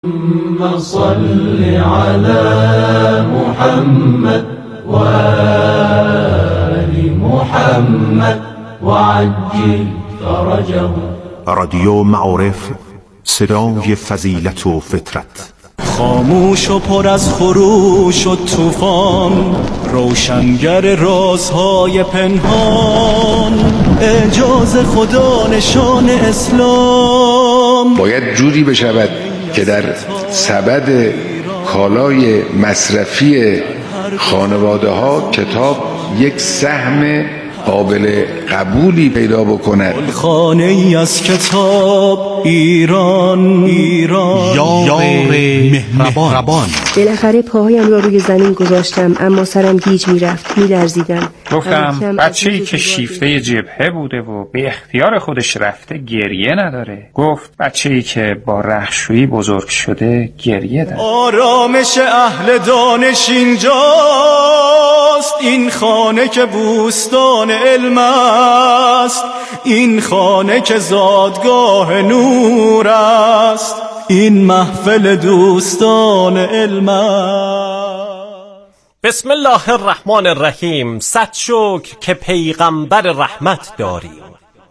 صل على محمد و آل محمد و عجل فرجه. رادیو معارف، صدای فضیلت و فطرت. خاموش و پر از خروش و طوفان، روشنگر رازهای پنهان، اعجاز خدا نشان اسلام. باید جوری بشود که در سبد کالای مصرفی خانواده ها کتاب یک سهم قابل قبولی پیدا بکند. خانه ای از کتاب ایران، یار مهربان. بالاخره پاهایم را روی زمین گذاشتم، اما سرم گیج میرفت، میلرزیدم. گفتم بچه‌ای که شیفته جبهه بوده و به اختیار خودش رفته گریه نداره. گفت بچه‌ای که با رهشویی بزرگ شده گریه داره. آرامش اهل دانش اینجاست، این خانه که بوستان علم است، این خانه که زادگاه نور است، این محفل دوستان علم است. بسم الله الرحمن الرحیم. صد شکر که پیغمبر رحمت داریم،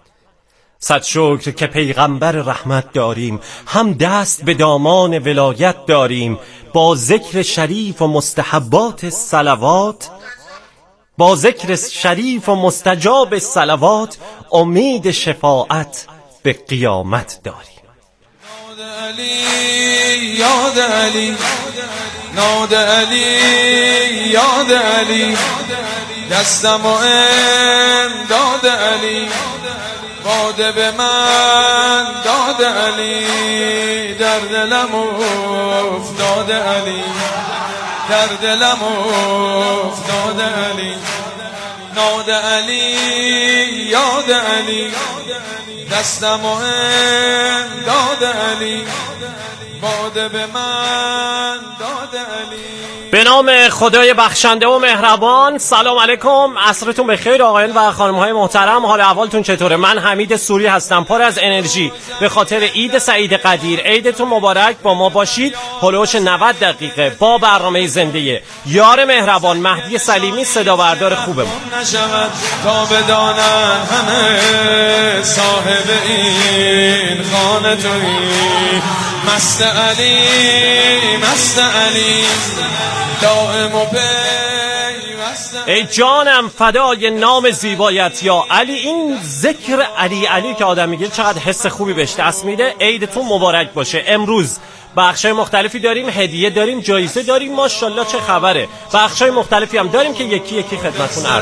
صد شکر که پیغمبر رحمت داریم. هم دست به دامان ولایت داریم، با ذکر شریف و مستحبات صلوات، با ذکر شریف و مستجاب صلوات، امید شفاعت به قیامت داریم. ناد علی یاد علی، ناد علی یاد علی، دستم و امداد علی، باده به من داد علی، در دلم افتاد علی، در دلم افتاد علی. ناد علی یاد علی، دستم و امداد علی، باده به من داد علی. به نام خدای بخشنده و مهربان. سلام علیکم، عصرتون بخیر آقایان و خانم‌های محترم. حال احوالتون چطوره؟ من حمید سوری هستم، پر از انرژی به خاطر عید سعید قدیر. عیدتون مبارک. با ما باشید هلوش 90 دقیقه با برنامه زنده یار مهربان مهدی سلیمی، صدا بردار خوبه ما. نشود تا بدانن همه صاحب این خانه تویی، مست علی مست علی، دائم و پیوست. ای جانم فدای نام زیبایت یا علی. این ذکر علی علی که آدم میگه چقدر حس خوبی بهش دست میده. عیدتون مبارک باشه. امروز بخشای مختلفی داریم، هدیه داریم، جایزه داریم، ماشاءالله چه خبره. بخشای مختلفی هم داریم که یکی یکی خدمتتون عرض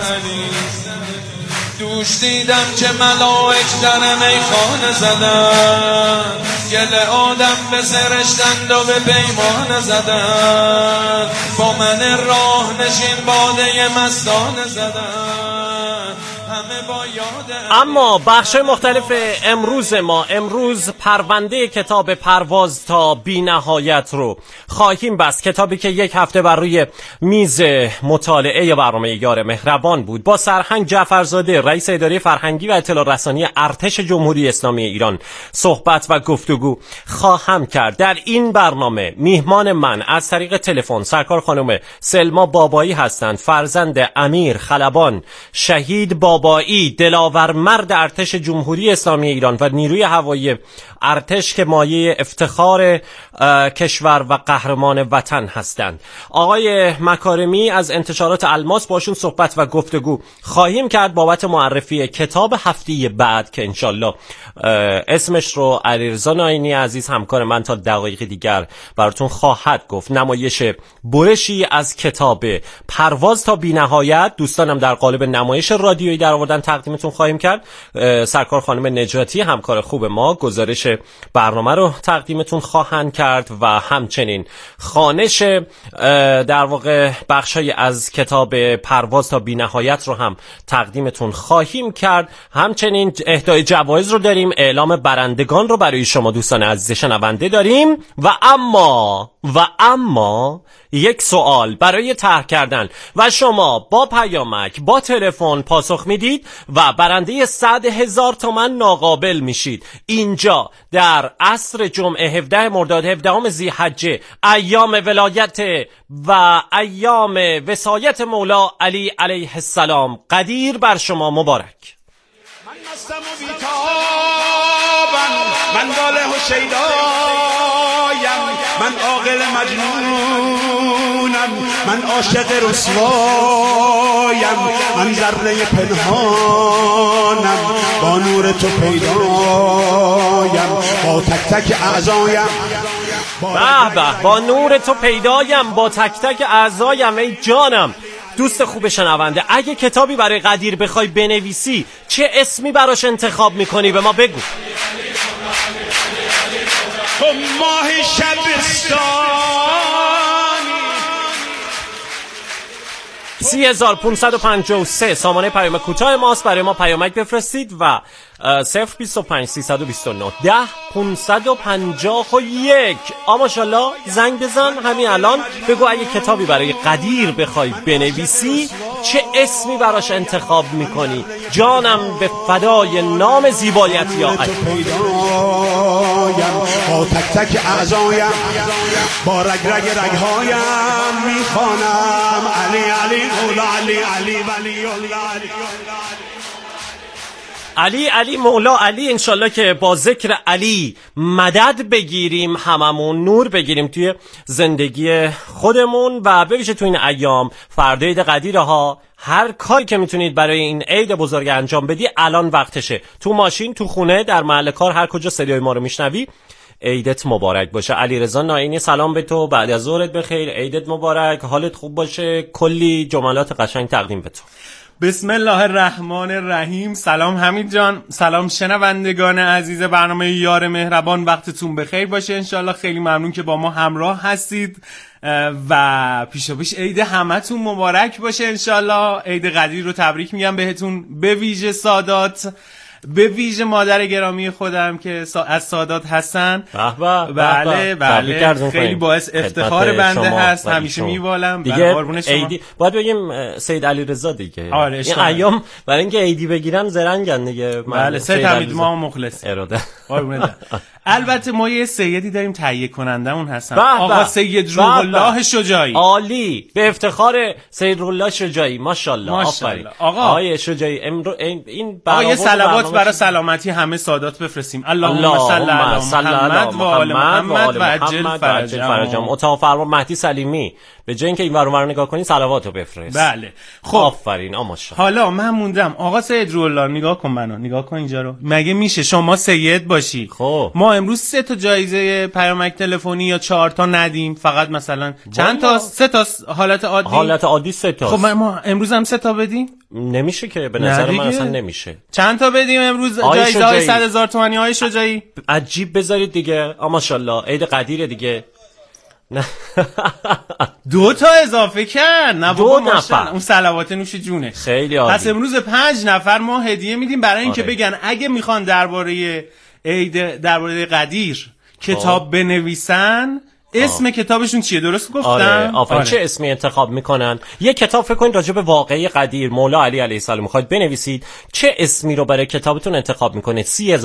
دوش دیدم که ملائک در میخانه زدن، گل آدم به سرشتند و به پیمانه زدن، با من راه نشین باده مستانه زدن، همه با یاد. اما بخشای مختلف امروز پرونده کتاب پرواز تا بی نهایت رو خواهیم بست. کتابی که یک هفته بر روی میز مطالعه برنامه یار مهربان بود، با سرهنگ جعفرزاده رئیس اداره فرهنگی و اطلاع رسانی ارتش جمهوری اسلامی ایران صحبت و گفتگو خواهم کرد. در این برنامه میهمان من از طریق تلفن سرکار خانم سلما بابایی هستند، فرزند امیر خلبان شهید بابایی، دلاور مرد ارتش جمهوری اسلامی ایران و نیروی هوایی ارتش که مایه افتخار کشور و قهرمان وطن هستند. آقای مکارمی از انتشارات الماس، باشون صحبت و گفتگو خواهیم کرد بابت معرفی کتاب هفته بعد که انشالله اسمش رو علیرضا ناینی عزیز همکار من تا دقایق دیگر براتون خواهد گفت. نمایش برشی از کتاب پرواز تا بی نهایت دوستانم در قالب نمایش رادیویی در آوردن تقدیمتون خواهیم کرد. سرکار خانم نجاتی همکار خوب ما گزارش برنامه رو تقدیمتون خواهند کرد و همچنین خوانش در واقع بخشای از کتاب پرواز تا بی نهایت رو هم تقدیمتون خواهیم کرد. همچنین اهدای جوایز رو داریم، اعلام برندگان رو برای شما دوستان عزیز شنونده داریم و اما و اما یک سوال برای طرح کردن و شما با پیامک با تلفن پاسخ میدید و برنده 100,000 تومان ناقابل میشید. اینجا در عصر جمعه 17 مرداد 17 ذی‌حجه، ایام ولایت و ایام وصایت مولا علی علیه السلام. قدیر بر شما مبارک. من مستم و بیتابم، من واله و شیدایم، من عاقل مجنونم، من عاشق رسوایم، من ذره پنهانم، با نور تو پیدایم، با تک تک اعضایم. با نور تو پیدایم، با تک تک اعضایم. ای جانم دوست خوب شنونده، اگه کتابی برای قدیر بخوای بنویسی چه اسمی براش انتخاب میکنی؟ به ما بگو. تو ماه شبستانی 30553 سامانه پیام کوتاه ماست. برای ما پیامک بفرستید و 025 329 10 551. ماشاءالله زنگ بزن همین الان، بگو اگه کتابی برای قدیر بخوای بنویسی چه اسمی براش انتخاب میکنی. جانم به فدای نام زیبایت یا علی. با تک تک اعضایم، با رگ رگ رگهایم میخوانم علی علی مولا علی علی ولی الله علی علی مولا علی. انشالله که با ذکر علی مدد بگیریم، هممون نور بگیریم توی زندگی خودمون و بویژه تو این ایام. فردا عید قدیره ها، هر کاری که میتونید برای این عید بزرگ انجام بدی الان وقتشه. تو ماشین، تو خونه، در محل کار، هر کجا صدای ما رو میشنوی، عیدت مبارک باشه. علیرضا ناینی سلام به تو، بعد از ظهرت بخیر، عیدت مبارک، حالت خوب باشه، کلی جملات قشنگ تقدیم به تو. بسم الله الرحمن الرحیم. سلام حمید جان، سلام شنوندگان عزیز برنامه یار مهربان، وقتتون بخیر باشه انشالله. خیلی ممنون که با ما همراه هستید و پیشاپیش عید همتون مبارک باشه انشالله. عید قدیر رو تبریک میگم بهتون، به ویژه سادات، به ویژه مادر گرامی خودم که از سادات هستن. بله خیلی باعث افتخار بنده هست، همیشه میوالم دیگه. عیدی باید بگیم سید علیرضا دیگه. آره این ایام برای اینکه عیدی بگیرن زرنگن دیگه. بله سید حمید ما مخلص اراده. البته ما یه سیدی داریم تهیه کنندمون هستن، آقا سید روح الله شجاعی. عالی، به افتخار سید روح الله شجاعی. ماشاءالله آفرین آقای شجاعی. این آقا یه صلوات برای سلامتی همه سادات بفرستیم. اللهم صل علی محمد و آل محمد و عجل فرجهم. اتاق فرما مهدی سلیمی، به جای اینکه این ور اونور نگاه کنی صلواتو بفرست. بله خب آفرین. ماشاءالله. حالا من موندم آقا سید روح الله، نگاه کن منو، نگاه کن اینجا رو. مگه میشه شما سید باشی؟ خب ما امروز 3 تا جایزه پیامک تلفنی یا 4 تا ندیم، فقط مثلا چند تا؟ 3 تا حالت عادی 3 تا. خب ما امروز هم 3 تا بدیم؟ نمیشه که، به نظر من اصلا نمیشه. چند تا بدیم امروز جایزه های 100,000 تومانی های شجاعی؟ عجیب بذارید دیگه. ماشاءالله عید قدیر دیگه. نه 2 تا اضافه کرد. نه 2 نفر. اون صلوات نوش جونه. خیلی عالی. پس امروز 5 نفر ما هدیه میدیم برای اینکه بگن اگه میخوان درباره عید، درباره قدیر کتاب بنویسن، اسم کتابشون چیه؟ درست گفتم؟ آره. چه اسمی انتخاب میکنن؟ یه کتاب فکر کنید راجع به واقعه قدیر مولا علی علیه السلام میخواید بنویسید، چه اسمی رو برای کتابتون انتخاب میکنید؟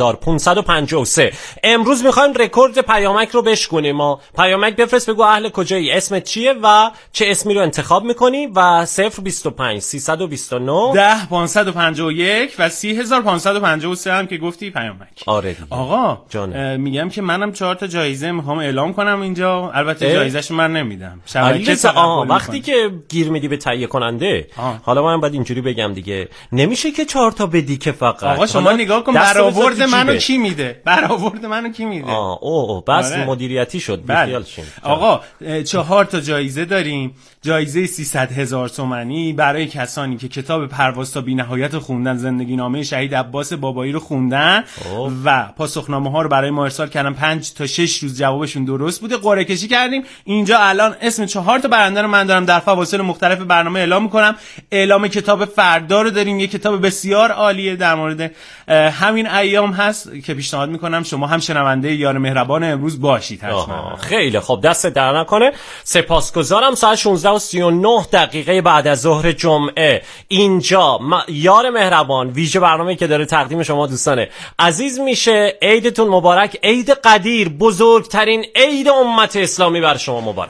30553. امروز میخوایم رکورد پیامک رو بشکنیم. ما پیامک بفرست، بگو اهل کجایی، اسمت چیه و چه اسمی رو انتخاب میکنی و 025 329 10 551 و 30553 هم که گفتی پیامک. آره آقا میگم که منم 4 تا جایزه میخوام اعلام کنم اینجا. البته جایزه‌شو من نمیدم. وقتی که گیر میدی به تهیه کننده. حالا من باید اینجوری بگم دیگه، نمیشه که 4 تا بدی که فقط. آقا شما نگاه کن برآورد منو کی میده؟ برآورد منو کی میده؟ بس مدیریتی شد. بیخیال شین. آقا 4 تا جایزه داریم. جایزه 300,000 تومانی برای کسانی که کتاب پرواز تا بی‌نهایت خوندن، زندگی نامه شهید عباس بابایی رو خوندن و پاسخنامه ها رو برای ما ارسال کردن. 5 تا 6 روز جوابشون درست بوده. قرعه قرعه کشی کردیم. اینجا الان اسم 4 تا برنده رو من دارم در فواصل مختلف برنامه اعلام میکنم. اعلام کتاب فردا رو داریم، یه کتاب بسیار عالیه در مورد همین ایام هست که پیشنهاد میکنم شما هم شنونده یار مهربان امروز باشید حتما. خیلی خب، دست در نکنه. سپاسگزارم. ساعت 16:39 بعد از ظهر جمعه اینجا یار مهربان ویژه برنامه‌ای که داره تقدیم شما دوستان عزیز میشه. عیدتون مبارک. عید قدیر، بزرگترین عید امت اسلامی بر شما مبارک.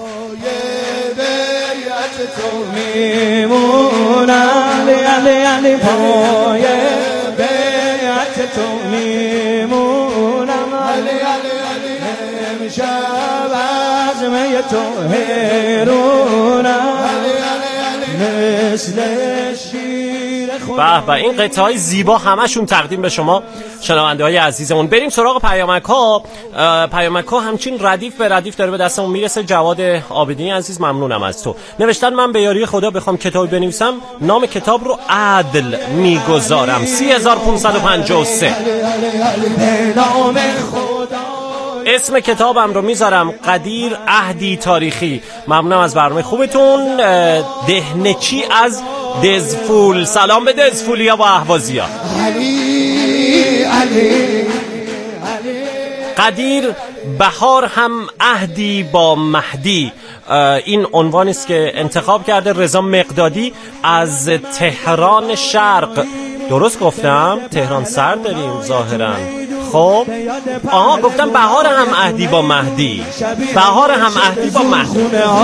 به این قطعه های زیبا همشون تقدیم به شما شنونده های عزیزمون. بریم سراغ پیامک ها. پیامک ها همچین ردیف به ردیف داره به دستمون میرسه. جواد عابدینی عزیز، ممنونم از تو. نوشتن من به یاری خدا بخوام کتاب بنویسم نام کتاب رو عدل میگذارم. 3553 اسم کتابم رو میذارم قدیر عهدی تاریخی. ممنونم از برنامه خوبتون. دهنچی از دزفول، سلام به دزفولیا و اهوازیا. قدیر بهار هم عهدی با مهدی، این عنوانی است که انتخاب کرده رضا مقدادی از تهران شرق. درست گفتم؟ تهران سر داریم ظاهرا. خب گفتم بهار هم عهدی با مهدی، بهار هم عهدی با مهدی.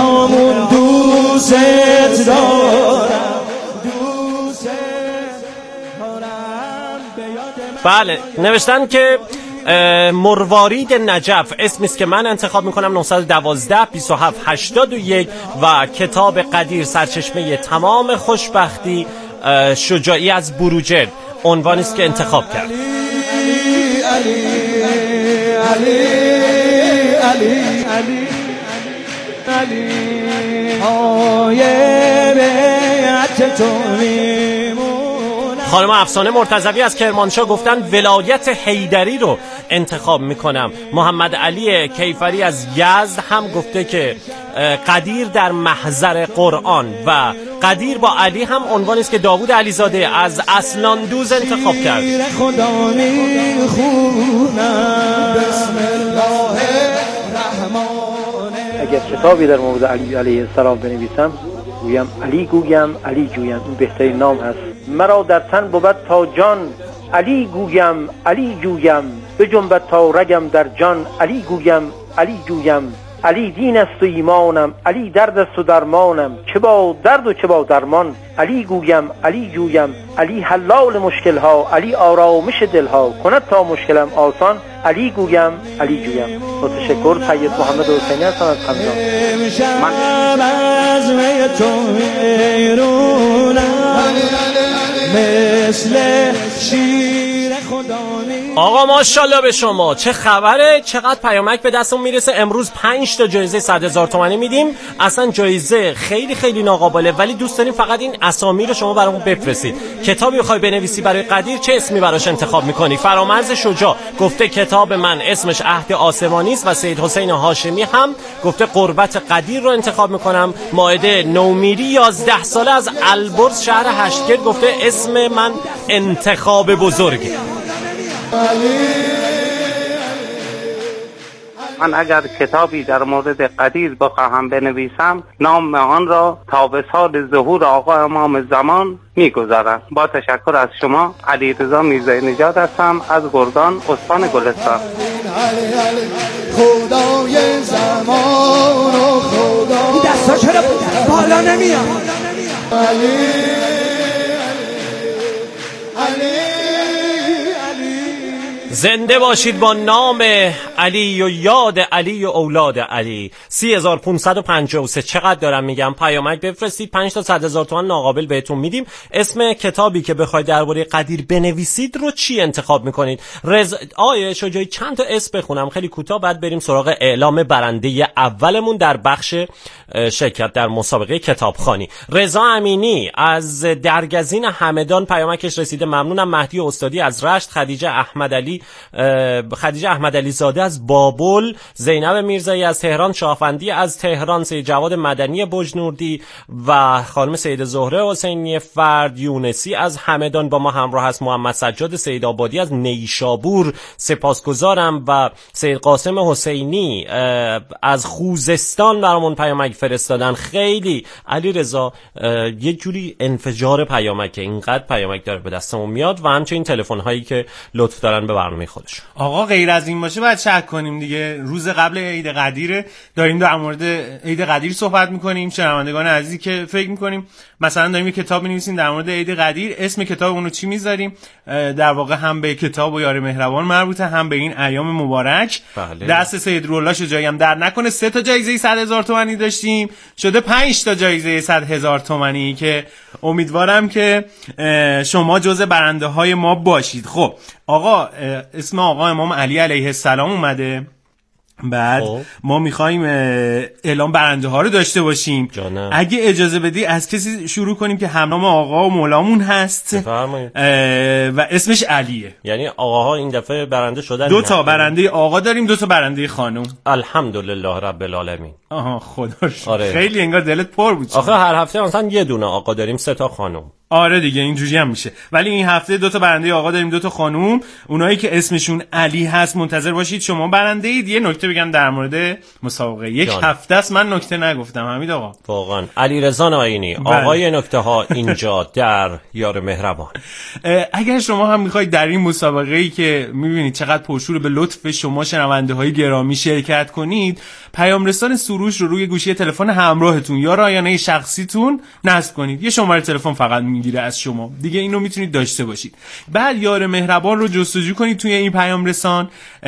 بله، نوشتن که مروارید نجف اسمی است که من انتخاب میکنم. 912 27 81 و کتاب قدیر سرچشمه تمام خوشبختی، شجاعی از بروجرد عنوانی است که انتخاب کرد. خانم افسانه مرتضوی از کرمانشاه گفتن ولایت حیدری رو انتخاب میکنم. محمد علی کیفری از یزد هم گفته که قدیر در محضر قرآن و قدیر با علی هم عنوانی است که داوود علیزاده از اسناندوز انتخاب کرد. اگر کتابی در مورد علی علیه السلام بنویسم گویم علی گویم علی جویم، این بهترین نام هست. مرا در تن بود تا جان علی گویم علی جویم، بجنبد تا رگم در جان علی گویم علی جویم. علی دین است و ایمانم، علی درد است و درمانم، چه با درد و چه با درمان علی گویم علی جویم. علی حلال مشکل ها، علی آرامش دل ها، کند تا مشکلم آسان علی گویم علی جویم. متشکر. سید محمد حسینی هستم از قمجان. آقا ماشاءالله به شما، چه خبره؟ چقدر پیامک به دستمون میرسه. امروز 5 تا جایزه 100,000 تومانی میدیم. اصلا جایزه خیلی خیلی ناقابله، ولی دوست داریم فقط این اسامی رو شما برامون بفرستید. کتابی بخوای بنویسی برای قدیر چه اسمی براش انتخاب میکنی؟ فرامرز شجاع گفته کتاب من اسمش عهد آسمانی است و سید حسین هاشمی هم گفته قربت قدیر رو انتخاب میکنم. مائده نومیری 11 ساله از البرز شهر هشتگرد گفته اسم من انتخاب بزرگه. من اگر کتابی در مورد قدیر بخواهم بنویسم نام آن را تا به سال ظهور آقا امام زمان میگذارم. با تشکر از شما. علیرضا میرزای نژاد هستم از گرگان استان گلستان. خدای زمان و خدا این دستا چرا بالا نمیاد؟ زنده باشید با نام علی و یاد علی و اولاد علی. 3553 چقدر دارم میگم. پیامک بفرستید. 5 تا 100,000 تومان ناقابل بهتون میدیم. اسم کتابی که بخواید درباره قدیر بنویسید رو چی انتخاب میکنید؟ آیه شجاعی چند تا اسم بخونم خیلی کوتاه، بعد بریم سراغ اعلام برنده اولمون در بخش شرکت در مسابقه کتابخوانی. رضا امینی از درگزین همدان پیامکش رسیده، ممنونم. مهدی استادی از رشت، خدیجه احمدعلی خدیجه احمدعلی زاده از بابل، زینب میرزایی از تهران، شاهفندی از تهران، سید جواد مدنی بجنوردی و خانم سید زهره حسینی فرد، یونسی از همدان با ما همراه است، محمد سجاد سیدآبادی از نیشابور سپاسگزارم و سید قاسم حسینی از خوزستان برامون پیامک فرستادن. خیلی علی رضا یه جوری انفجار پیامکه، اینقدر پیامک داره به دستمون میاد و همچنین تلفن هایی که لطف دارن به برنامه خودشون. آقا غیر از این باشه باید شک کنیم دیگه. روز قبل عید قدیر داریم در مورد عید قدیر صحبت میکنیم. شنوندگان عزیزی که فکر میکنیم مثلا داریم یه کتاب می‌نویسیم در مورد عید قدیر، اسم کتاب اونو چی میذاریم؟ در واقع هم به کتاب و یار مهربان مربوطه، هم به این ایام مبارک. بله. دست سید رولا شجاعی هم در نکنه. 3 تا جایزه 100,000 تومانی داشتیم، شده 5 تا جایزه 100,000 تومانی که امیدوارم که شما جزء برنده های ما باشید. خب آقا، اسم آقا امام علی علیه السلام اومده. بعد ما میخوایم اعلام برنده ها رو داشته باشیم. جانم. اگه اجازه بدی از کسی شروع کنیم که همنام آقا و مولامون هست و اسمش علیه. یعنی آقاها این دفعه برنده شدن؟ 2 تا برنده آقا داریم، 2 تا برنده خانم. الحمدلله رب العالمین. آها خدا شکر. آره. خیلی انگار دلت پر بود. آخه هر هفته مثلا یه دونه آقا داریم، 3 تا خانم. آره دیگه اینجوری هم میشه. ولی این هفته 2 تا برنده آقا داریم، 2 تا خانم. اونایی که اسمشون علی هست منتظر باشید شما برنده اید. یه نکته بگم در مورد مسابقه. یک هفته است من نکته نگفتم حمید آقا. واقعا علیرضا ناینی آقای نکته ها اینجا در یار مهربان. اگر شما هم میخواید در این مسابقه‌ای که میبینید چقدر پرشور به لطف شما شنونده های گرامی شرکت کنید، پیام رسان سروش رو روی گوشی تلفن همراهتون یا رایانه شخصیتون نصب کنید. یه شماره تلفن فقط میگیره از شما دیگه، اینو میتونید داشته باشید. بعد یار مهربان رو جستجو کنید توی این پیام رسان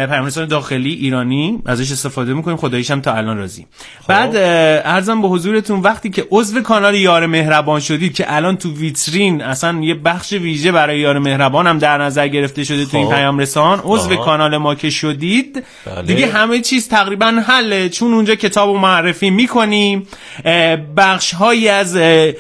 داخلی ایرانی، ازش استفاده میکنیم، خداییش هم تا الان راضی. بعد عرضم به حضورتون وقتی که عضو کانال یار مهربان شدید که الان تو ویترین اصلا یه بخش ویژه برای یار مهربان هم در نظر گرفته شده تو این پیام رسان، عضو کانال ما که شدید دیگه همه چیز تقریبا حله، چون اونجا کتابو معرفی میکنیم، بخش هایی از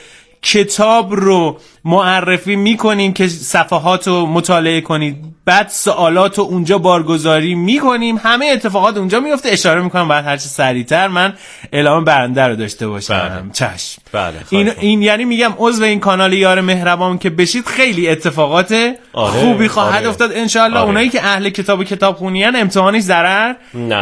کتاب رو معرفی میکنیم که صفحات رو مطالعه کنید، بعد سوالات رو اونجا بارگذاری میکنیم، همه اتفاقات اونجا میفته. اشاره میکنم بعد هرچی سریعتر من اعلام برنده رو داشته باشم. چشم. بله. این یعنی میگم عضو این کانال یار مهربان که بشید خیلی اتفاقات خوبی خواهد افتاد انشالله. اونایی که اهل کتابخونی ان امتحانش ضرر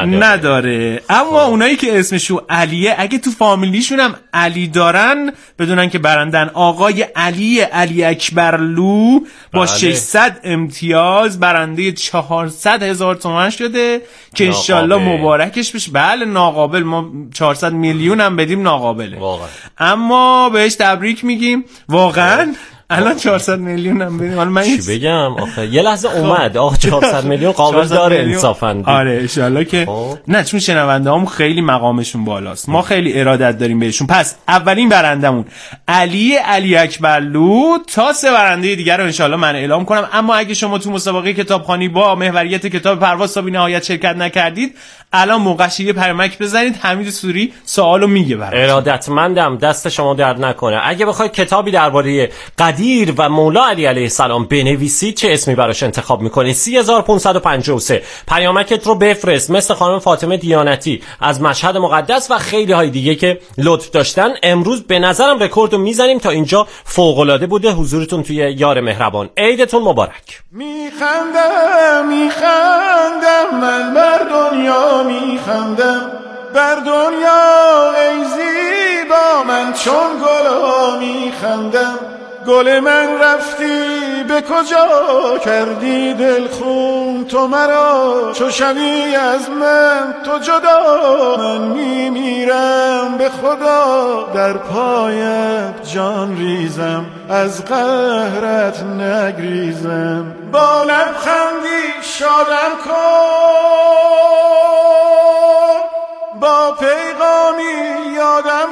نداره. اما اونایی که اسمشون علیه، اگه تو فامیلیشون هم علی دارن بدونن که برندن. آقای علی اکبرلو با 600 امتیاز برنده 400,000 تومان شده که انشالله مبارکش بشه. بله ناقابل، ما 400 میلیون هم بدیم ناقابله واقعا. اما بهش تبریک میگیم واقعا. الان 400 میلیون هم بدیم. حالا من چی بگم آخه یه لحظه اومد آخه 400 میلیون قابل داره انصافا. آره انشالله که نه، چون شنونده هم خیلی مقامشون بالاست، ما خیلی ارادت داریم بهشون. پس اولین برندمون علی اکبرلو، تا 3 برنده دیگر رو انشالله من اعلام کنم. اما اگه شما تو مسابقه کتابخوانی با محوریت کتاب پرواز تا بی‌نهایت شرکت نکردید، الان موقعش یه پیامک بزنید، حمید سوری سوالو میگه براتون. ارادتمندم، دست شما درد نکنه. اگه بخواید کتابی درباره قدیر و مولا علی علیه السلام بنویسید چه اسمی براش انتخاب میکنید؟ 3553 پیامکت رو بفرست، مثل خانم فاطمه دیانتی از مشهد مقدس و خیلی های دیگه که لطف داشتن. امروز به نظرم رکورد رو میزنیم. تا اینجا فوق العاده بوده حضورتون توی یار مهربان. عیدتون مبارک. میخندم من بر دنیا میخندم، بر دنیا ای زیبا من چون گلا میخندم. گل من رفتی به کجا کردی دل خون تو مرا، چو شوی از من تو جدا من میمیرم به خدا. در پایت جان ریزم از قهرت نگریزم، با لبخندی شادم کن، با پیغامی یادم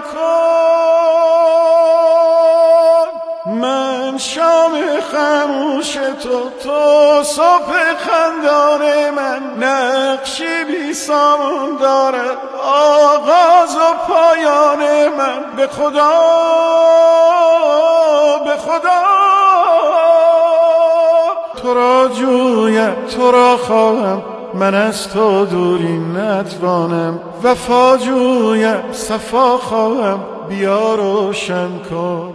کن. من شام خاموش تو صبح خندان من، نقشی بی سامان دارد آغاز و پایان من. به خدا تو را جویم تو را خواهم، من از تو دوری نتوانم. وفا جویم صفا خواهم، بیا روشن کن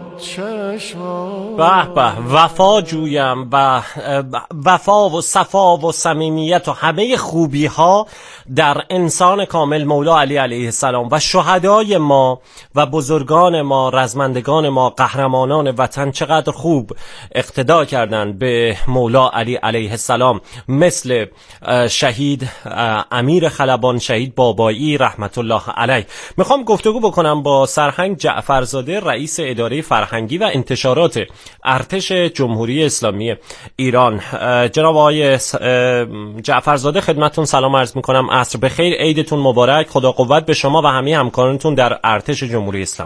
چشمام. به به، وفا جویم و وفا و صفا و صمیمیت و همه خوبی ها در انسان کامل مولا علی علیه السلام و شهدای ما و بزرگان ما، رزمندگان ما، قهرمانان وطن چقدر خوب اقتدا کردند به مولا علی علیه السلام، مثل شهید امیر خلبان، شهید بابایی رحمت الله علیه. میخوام گفتگو بکنم با سرهنگ جعفرزاده، رئیس اداره فرهنگی و انتشارات ارتش جمهوری اسلامی ایران. جناب آقای جعفرزاده، خدمتتون سلام عرض میکنم. عصر بخیر، عیدتون مبارک، خدا قوت به شما و همه همکارانتون در ارتش جمهوری اسلامی.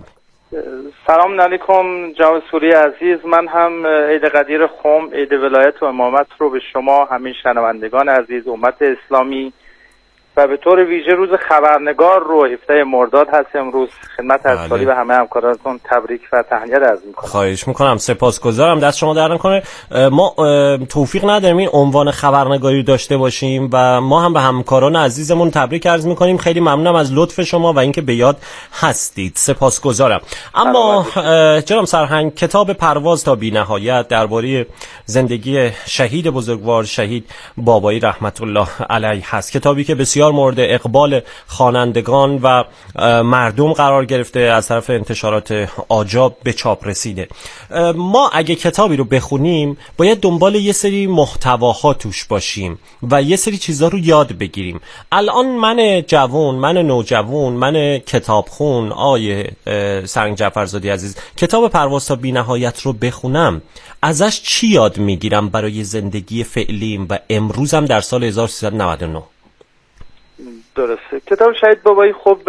سلام علیکم جناب سوری عزیز. من هم عید قدیر خم، عید ولایت و امامت رو به شما همه شنوندگان عزیز امت اسلامی و به طور ویژه روز خبرنگار رو 17 مرداد هست امروز خدمت ارسالی و همه همکارانتون تبریک و تهنیت عرض می‌کنم. خواهش میکنم، سپاسگزارم، دست شما در نکنه. ما توفیق نداریم این عنوان خبرنگاری داشته باشیم و ما هم به همکاران عزیزمون تبریک عرض میکنیم. خیلی ممنونم از لطف شما و اینکه به یاد هستید، سپاسگزارم. اما جناب سرهنگ، کتاب پرواز تا بی‌نهایت درباره زندگی شهید بزرگوار شهید بابایی رحمت الله علیه هست، کتابی که بسیار مورد اقبال خوانندگان و مردم قرار گرفته، از طرف انتشارات آجاب به چاپ رسیده. ما اگه کتابی رو بخونیم باید دنبال یه سری محتواها توش باشیم و یه سری چیزا رو یاد بگیریم. الان من جوان، من نوجوان، من کتابخون، آیه سرهنگ جعفرزاده عزیز، کتاب پرواز تا بی‌نهایت رو بخونم، ازش چی یاد میگیرم برای زندگی فعلیم و امروزم در سال 1399؟ درسته. کتاب شهید بابایی خب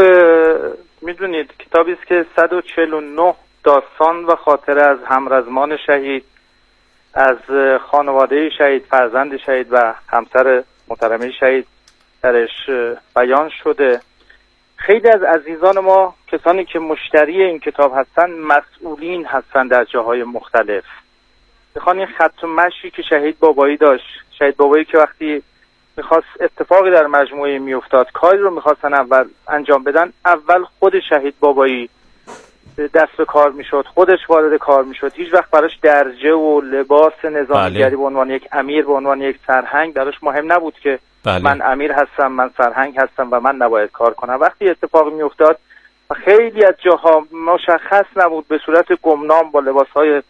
میدونید کتابی است که 149 داستان و خاطره از همرزمان شهید، از خانواده شهید، فرزند شهید و همسر محترمه شهید درش بیان شده. خیلی از عزیزان ما، کسانی که مشتری این کتاب هستن، مسئولین هستن در جاهای مختلف. بخوان این خط و مشی که شهید بابایی داشت، شهید بابایی که وقتی میخواست اتفاقی در مجموعه میافتاد، کاری رو میخواستن اول انجام بدن، اول خود شهید بابایی دست به کار میشد، خودش وارد کار میشد. هیچ وقت براش درجه و لباس نظامیگری به عنوان یک امیر، به عنوان یک سرهنگ براش مهم نبود که من امیر هستم، من سرهنگ هستم و من نباید کار کنم. وقتی اتفاقی میافتاد و خیلی از جاها مشخص نبود، به صورت گمنام با لباسهای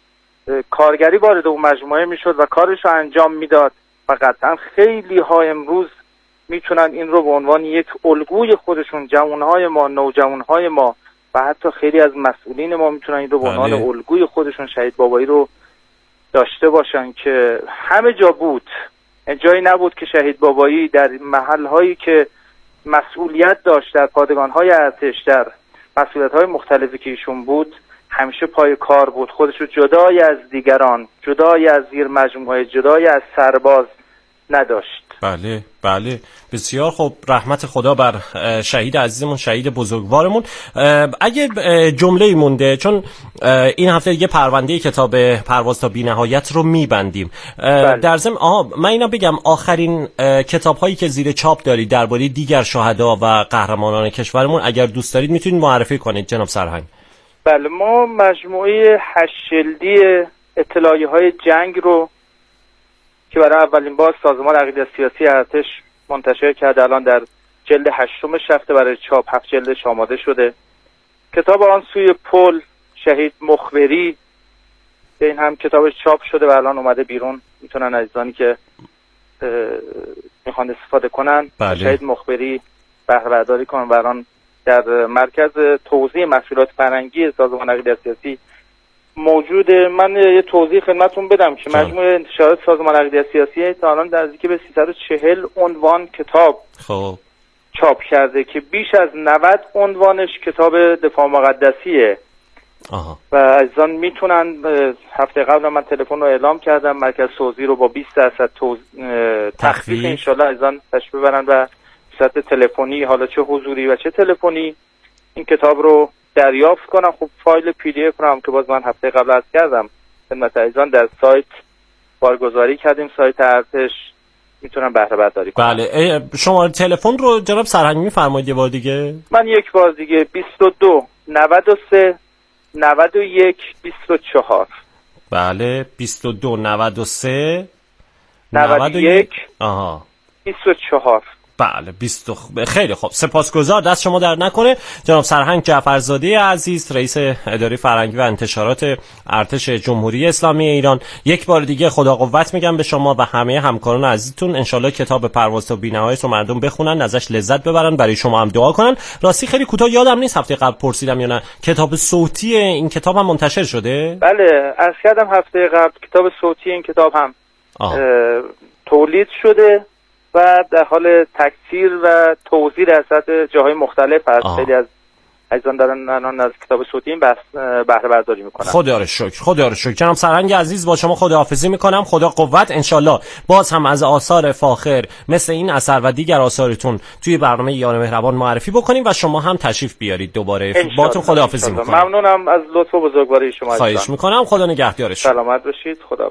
کارگری وارد اون مجموعه میشد و کارش رو انجام میداد. و قطعا خیلی ها امروز میتونن این رو به عنوان یک الگوی خودشون، جوانهای ما، نوجوانهای ما و حتی خیلی از مسئولین ما میتونن این رو به عنوان الگوی خودشون شهید بابایی رو داشته باشن که همه جا بود. جایی نبود که شهید بابایی در محلهایی که مسئولیت داشت، در پادگانهای ارتش، در مسئولیت‌های مختلفی که ایشون بود، همیشه پای کار بود. خودش رو جدای از دیگران، جدای از زیر مجموعه، جدای از سرباز نداشت. بله بله، بسیار خوب. رحمت خدا بر شهید عزیزمون، شهید بزرگوارمون. اگه جمله‌ای مونده، چون این هفته دیگه پرونده کتاب پرواز تا بی‌نهایت رو میبندیم. در ضمن من اینا بگم، آخرین کتاب‌هایی که زیر چاپ دارید درباره دیگر شهدا و قهرمانان کشورمون، اگر دوست دارید میتونید معرفی کنید جناب سرهنگ. بله، ما مجموعه 8 جلدی اطلاعیه‌های جنگ رو که برای اولین بار سازمان عقیده سیاسی ارتش منتشر کرده، الان در جلد 8مش رفته برای چاپ، 7 جلدش آماده شده. کتاب آن سوی پل، شهید مخبری، این هم کتابش چاپ شده و الان اومده بیرون، میتونن عزیزانی که میخوان استفاده کنن شهید مخبری بهره برداری کنن و الان در مرکز توزیع محصولات فرهنگی سازمان عقیده سیاسی موجوده. من یه توضیح خدمتتون بدم که مجموعه انتشارات سازمان عقیده سیاسی تا الان نزدیک به 340 عنوان کتاب چاپ کرده که بیش از 90 عنوانش کتاب دفاع مقدسیه. و عزیزان میتونن، هفته قبل من تلفن رو اعلام کردم، مرکز توزیع رو با 20% تخفیف انشالله عزیزان تشریف ببرن و صورت تلفنی، حالا چه حضوری و چه تلفنی، این کتاب رو دریافت کنم. خب فایل PDF کنم که باز من هفته قبل عرض کردم خدمت عزیزان در سایت بارگذاری کردیم سایت ارتش، میتونم بهره برداری کنم. بله، شماره تلفن رو جناب سرهنگ میفرمایید یه بار دیگه؟ من یک بار دیگه 22 93 91 24. بله 22 93 91 24. بله 20. خیلی خوب، سپاسگزار، دست شما در نکنه. جناب سرهنگ جعفرزاده عزیز، رئیس اداره فرهنگی و انتشارات ارتش جمهوری اسلامی ایران، یک بار دیگه خدا قوت میگم به شما و همه همکاران عزیزتون. انشالله کتاب پرواز تا بی‌نهایت رو مردم بخونن، ازش لذت ببرن، برای شما هم دعا کنن. راستی خیلی کوتاه یادم نیست هفته قبل پرسیدم یا نه، کتاب صوتی این کتاب هم منتشر شده؟ بله، عرض کردم هفته قبل کتاب صوتی این کتاب هم تولید شده و در حال تکثیر و توزیع در سطح جاهای مختلف هست. خیلی از عزیزان دارن الان از کتاب صوتی این بهره برداری میکنن. خدا رو شکر، خدا رو شکر. جناب سرهنگ عزیز، با شما خداحافظی میکنم. خدا قوت. انشالله باز هم از آثار فاخر مثل این اثر و دیگر آثارتون توی برنامه یار مهربان معرفی بکنیم و شما هم تشریف بیارید دوباره. باهاتون خداحافظی میکنم. ممنونم از لطف و بزرگواری شما. خواهش میکنم. خدا نگهدارش. سلامت باشید. خداحافظ.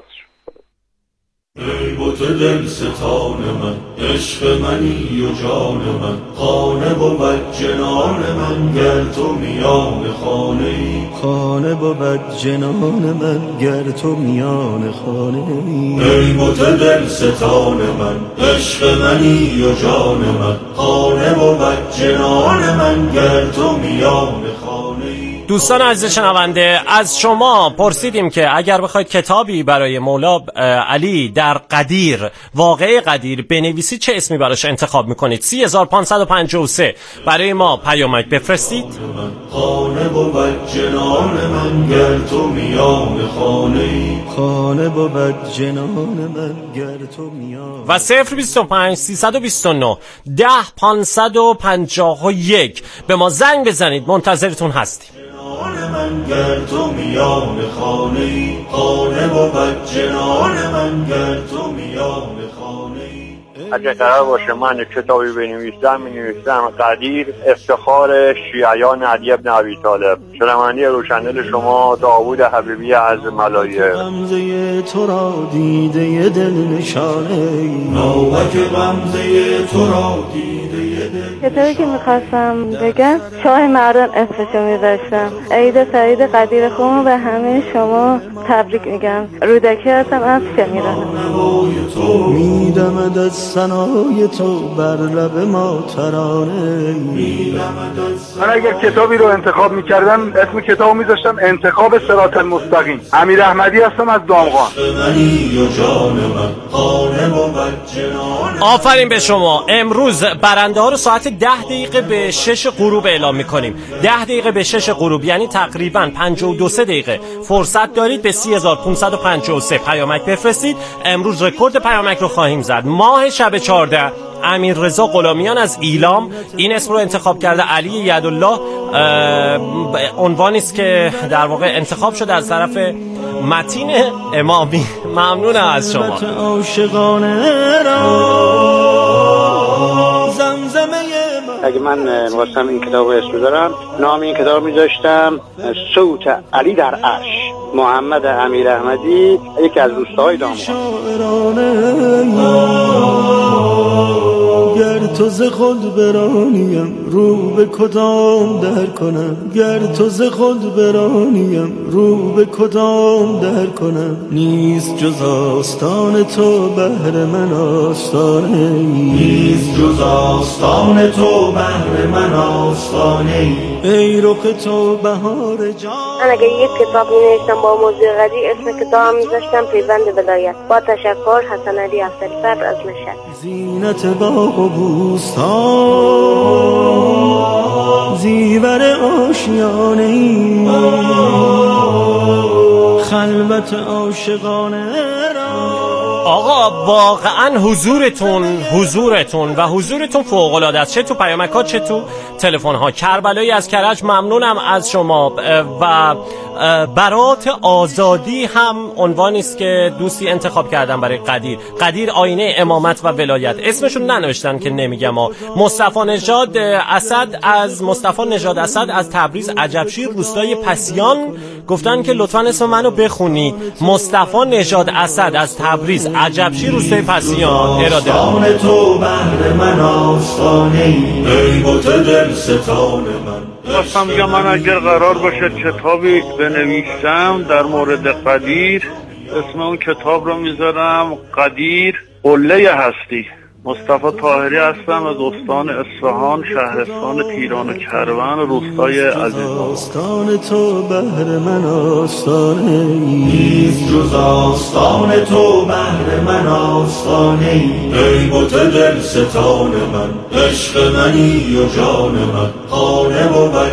ای بت دل ستان من، عشق منی و جان من، خانه بود جنان من گر تو میان خانه ای، خانه بود جنان من گر تو میان خانه ای. ای بت دل ستان من، عشق منی و جان من، خانه بود جنان من گر تو میان خانه ای. دوستان عزیز شنونده، از شما پرسیدیم که اگر بخواید کتابی برای مولا علی در قدیر، واقعه قدیر بنویسید چه اسمی براش انتخاب میکنید؟ 3553 برای ما پیامک بفرستید. خانه بود جنان من گر تو میان خانه ای، خانه بود جنان من گر تو میان. و 025 329 10 551 به ما زنگ بزنید، منتظرتون هستیم. من گر تو میان خانه ای، خانه بود جنان من گر تو میان خانه ای. اگه قرار باشه من کتابی بنویسم می‌نویسم قدیر، افتخار شیعیان علی ابن ابی طالب. شنونده روشندل شما داوود حبیبی از ملایه. غمزه تو را دیده دل نشانه، ناوک غمزه تو را دیده دل. کتابی که میخواستم بگم شاه مردان اسمشو میذاشتم. عید سعید قدیر خون به همه شما تبریک میگم. رودکی هستم از شمیران. میدمد از ثنای تو بر لب ما ترانه. من اگر کتابی رو انتخاب میکردم اسم کتابو میذاشتم انتخاب صراط المستقیم. امیر احمدی هستم از دامغان. آفرین به شما. امروز برنده ها رو ساعت 10 دقیقه به 6 غروب اعلام میکنیم. 10 دقیقه به 6 غروب یعنی تقریبا 52 دقیقه فرصت دارید به 3553 پیامک بفرستید. امروز رکورد پیامک رو خواهیم زد. ماه شب 14 امیر رضا غلامیان از ایلام این اسم رو انتخاب کرده. علی یدالله عنوانی است که در واقع انتخاب شده از طرف متین امامی. ممنونم از شما. اگه من واسم این کتاب رو اسم دارم، نام این کتاب میذاشتم صوت علی در عرش. محمد امیر احمدی، یکی از دوستای دامغان. گر تو ز خود برانیم رو به کدام در کنم، گر تو ز خود برانیم رو به کدام در کنم. نیست جز آستان تو بهر من آستانه، نیست جز آستان تو بهر من آستانه. ای رخ تو بهار جان. من اگه یک کتاب می‌نوشتم با موضوع قدیر اسم کتاب می‌ذاشتم پیوند ولایت. با تشکر، حسن علی افضلی‌فر از مشهد. زینت باغ و بوستان، زیور آشیانه، خلوت عاشقانه را. آقا واقعا حضورتون فوق العاده است، چه تو پیامک‌ها چه تو تلفن‌ها. کربلایی از کرج ممنونم از شما. و برات آزادی هم عنوانی است که دوستی انتخاب کردن برای قدیر آینه امامت و ولایت. اسمشون ننوشتن که نمیگم. مصطفی نژاد اسد از تبریز عجبشیر روستای پسیان گفتن که لطفاً اسم منو بخونید. مصطفی نژاد اسد از تبریز عجبشیر روستای پسیان. اراده آستان تو بهر من آستانه ای بت دل ستان من. خواستم بگم من اگر قرار باشه کتابی بنویسم در مورد قدیر، اسم اون کتاب رو میذارم قدیر قله هستی. مصطفی طاهری هستم از استان اصفهان، شهرستان تیران و کروان، روستای عزیزآباد. آستان تو بهر من آستانه نیست جز آستان تو بهر من آستانه ای بت دل ستان من. عشق منی و جان من خانه و